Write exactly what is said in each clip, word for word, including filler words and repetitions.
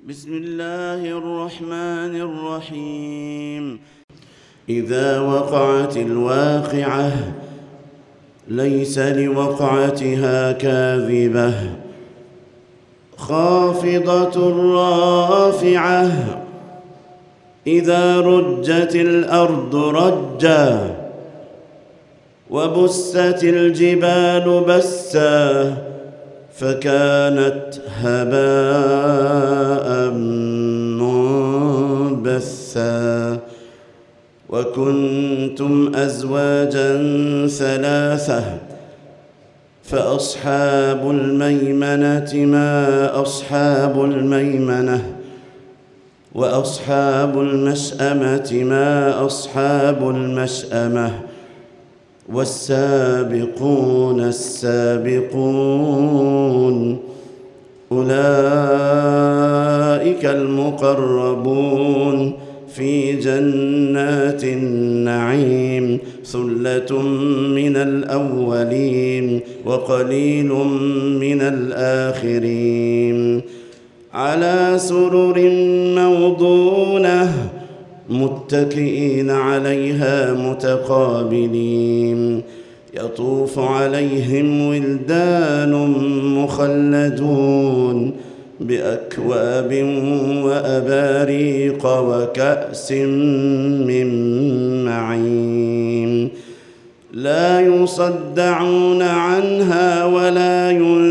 بسم الله الرحمن الرحيم. إذا وقعت الواقعة ليس لوقعتها كاذبة خافضة رافعة إذا رجت الأرض رجا وبست الجبال بسا فكانت هباء منبثا وكنتم أزواجا ثلاثة فأصحاب الميمنة ما أصحاب الميمنة وأصحاب المشأمة ما أصحاب المشأمة والسابقون السابقون أولئك المقربون في جنات النعيم ثلة من الأولين وقليل من الآخرين على سرر موضونة متكئين عليها متقابلين يطوف عليهم ولدان مخلدون بأكواب وأباريق وكأس من معين لا يصدعون عنها ولا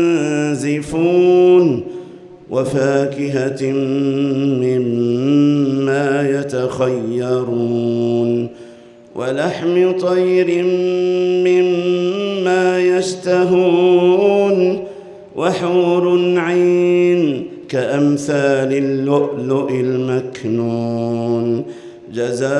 ينزفون وفاكهة مما يتخيرون ولحم طير مما يشتهون وحور عين كأمثال اللؤلؤ المكنون جزاء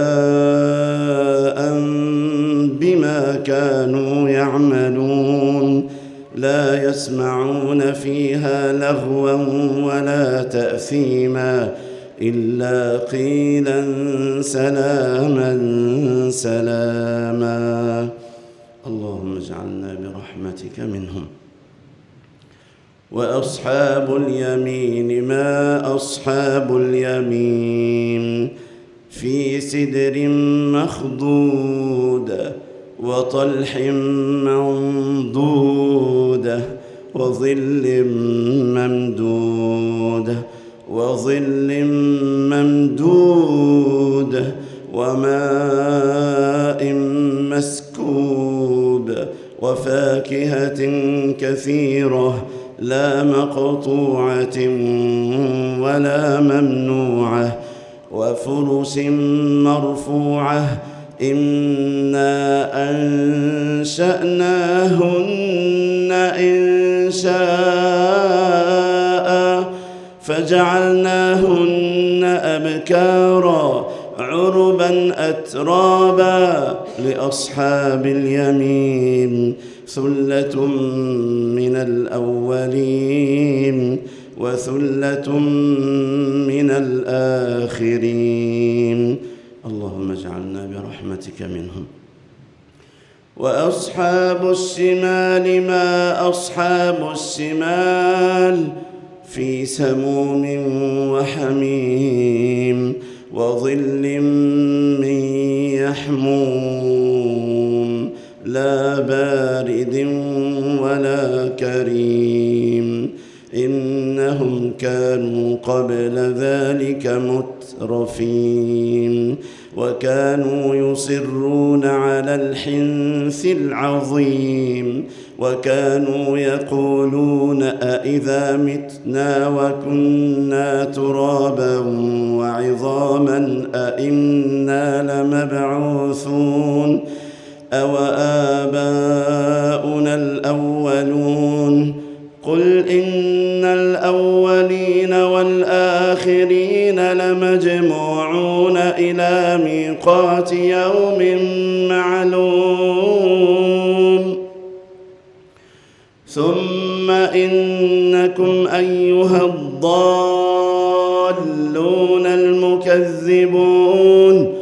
بما كانوا يعملون لا يسمعون فيها لغوا ولا تأثيما إلا قيلا سلاما سلاما. اللهم اجعلنا برحمتك منهم. وأصحاب اليمين ما أصحاب اليمين في سدر مخضود وطلح منضود وظل ممدود وظل ممدود وماء مسكوب وفاكهة كثيرة لا مقطوعة ولا ممنوعة وفرش مرفوعة إنا أنشأناهن إنشاء فجعلناهن أبكارا عربا أترابا لأصحاب اليمين ثلة من الأولين وثلة من الآخرين. اللهم اجعلنا برحمتك منهم. وأصحاب الشمال ما أصحاب الشمال في سموم وحميم وظل من يحموم لا بارد ولا كريم إنهم كانوا قبل ذلك مترفين وكانوا يصرون على الحنث العظيم وكانوا يقولون أإذا متنا وكنا ترابا وعظاما أإنا لمبعوثون أو آباؤنا الأولون قل إن الأولين والآخرين لمجموعون إلى ميقات يوم معلوم ثم إنكم أيها الضالون المكذبون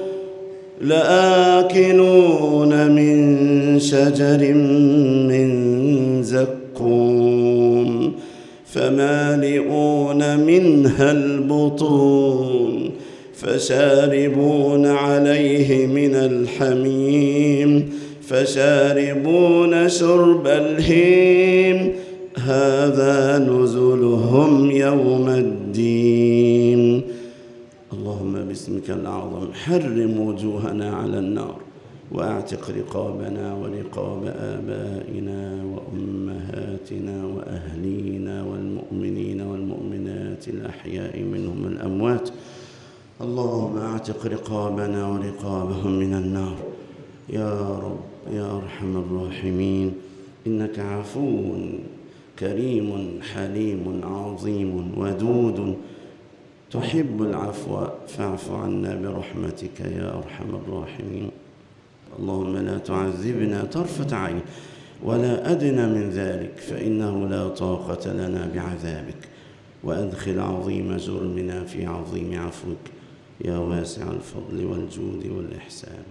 لآكلون من شجر من زقوم فمالئون منها البطون فشاربون عليه من الحميم فشاربون شرب الهيم هذا نزلهم يوم الدين. اللهم باسمك الأعظم حرم وجوهنا على النار وأعتق رقابنا ورقاب آبائنا وأمهاتنا وأهلينا والمؤمنين والمؤمنات الأحياء منهم الأموات. اللهم أعتق رقابنا ورقابهم من النار يا رب يا أرحم الراحمين. إنك عفو كريم حليم عظيم ودود تحب العفو فاعف عنا برحمتك يا أرحم الراحمين. اللهم لا تعذبنا طرفة عين ولا أدنى من ذلك فإنه لا طاقة لنا بعذابك، وأدخل عظيم جرمنا في عظيم عفوك يا واسع الفضل والجود والإحسان.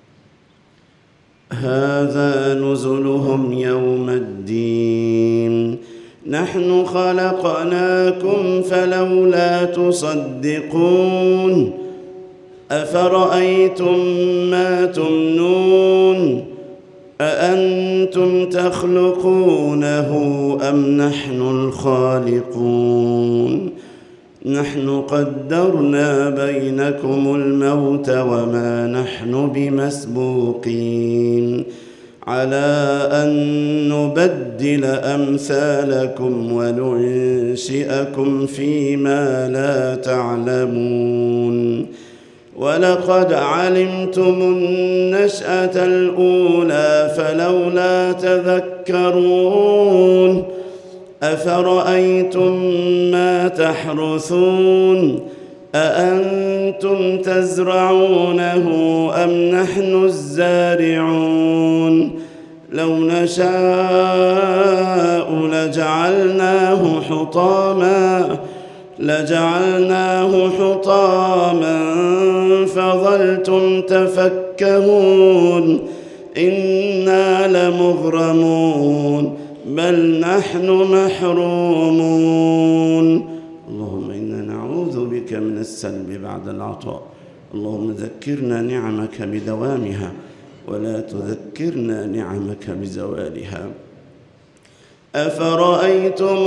هذا نزلهم يوم الدين نحن خلقناكم فلولا تصدقون أفرأيتم ما تمنون أأنتم تخلقونه أم نحن الخالقون نحن قدرنا بينكم الموت وما نحن بمسبوقين على أن نبدل أمثالكم وننشئكم فيما لا تعلمون ولقد علمتم النشأة الأولى فلولا تذكرون أفرأيتم ما تحرثون أأنتم تزرعونه أم نحن الزارعون لو نشاء لجعلناه حطاما لجعلناه حطاما فظلتم تفكهون إنا لمغرمون بل نحن محرومون. اللهم إنا نعوذ بك من السلب بعد العطاء. اللهم ذكرنا نعمك بدوامها ولا تذكرنا نعمك بزوالها. أفرأيتم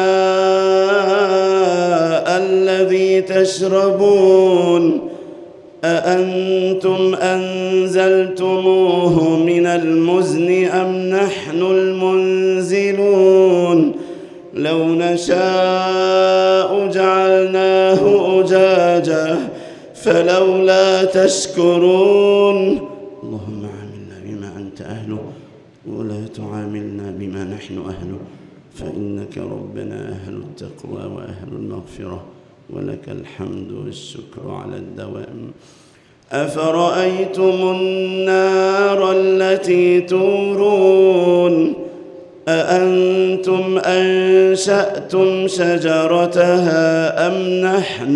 الماء الذي تشربون أأنتم أنزلتموه من المزن أم نحن المنزلون لو نشاء جعلناه أجاجا فلولا تشكرون. اللهم عاملنا بما أنت أهله ولا تعاملنا بما نحن أهله فإنك ربنا أهل التقوى وأهل المغفرة ولك الحمد والشكر على الدوام. أفرأيتم النار التي تورون أأنتم أنشأتم شجرتها أم نحن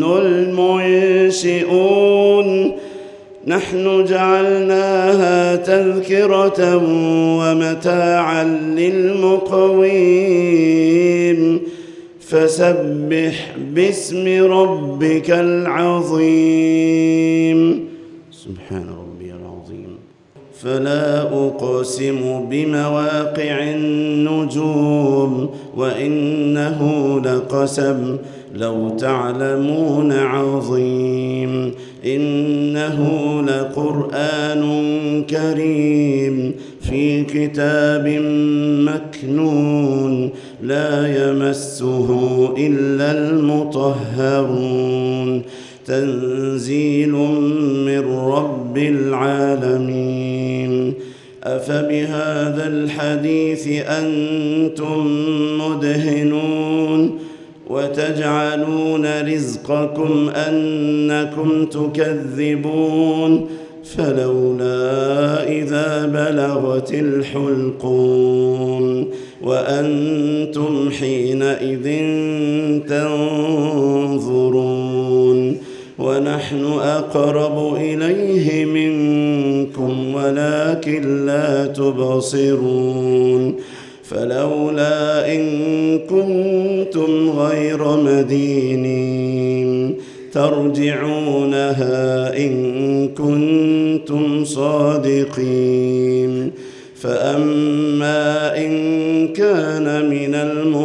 المنشئون نحن جعلناها تذكرة ومتاعا للمقوين فسبح باسم ربك العظيم. سبحان ربي العظيم. فلا أقسم بمواقع النجوم وإنه لقسم لو تعلمون عظيم إنه لقرآن كريم في كتاب مكنون لا يمسه إلا المطهرون تنزيل من رب العالمين. أفبهذا الحديث أنتم مدهنون وتجعلون رزقكم أنكم تكذبون فلولا إذا بلغت الحلقوم وأنتم حينئذ تنظرون ونحن أقرب إليه منكم ولكن لا تبصرون. فلولا إن كنتم غير مدينين ترجعونها إن كنتم صادقين. فأما إن كان من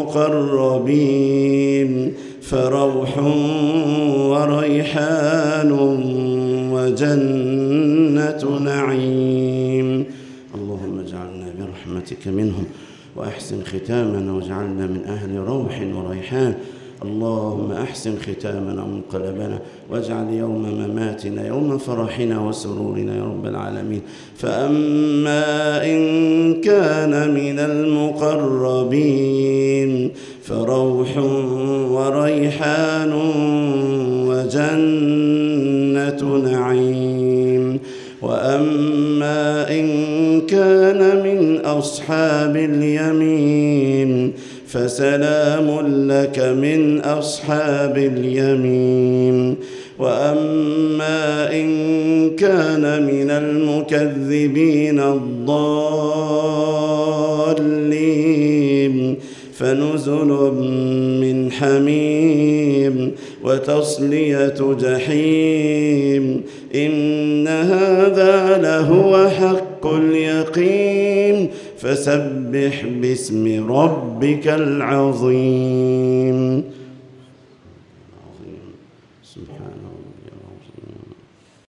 المقربين فروح وريحان وجنة نعيم. اللهم اجعلنا برحمتك منهم وأحسن ختامنا واجعلنا من أهل روح وريحان. اللهم أحسن ختامنا وانقلبنا واجعل يوم مماتنا يوم فرحنا وسرورنا يا رب العالمين. فأما إن كان من المقربين فروح وريحان وجنة نعيم. وأما إن كان من أصحاب اليمين فسلام لك من أصحاب اليمين. وأما إن كان من المكذبين الضالين فنزل من حميم وتصلية جحيم. إن هذا لهو حق اليقين فسبح باسم ربك العظيم.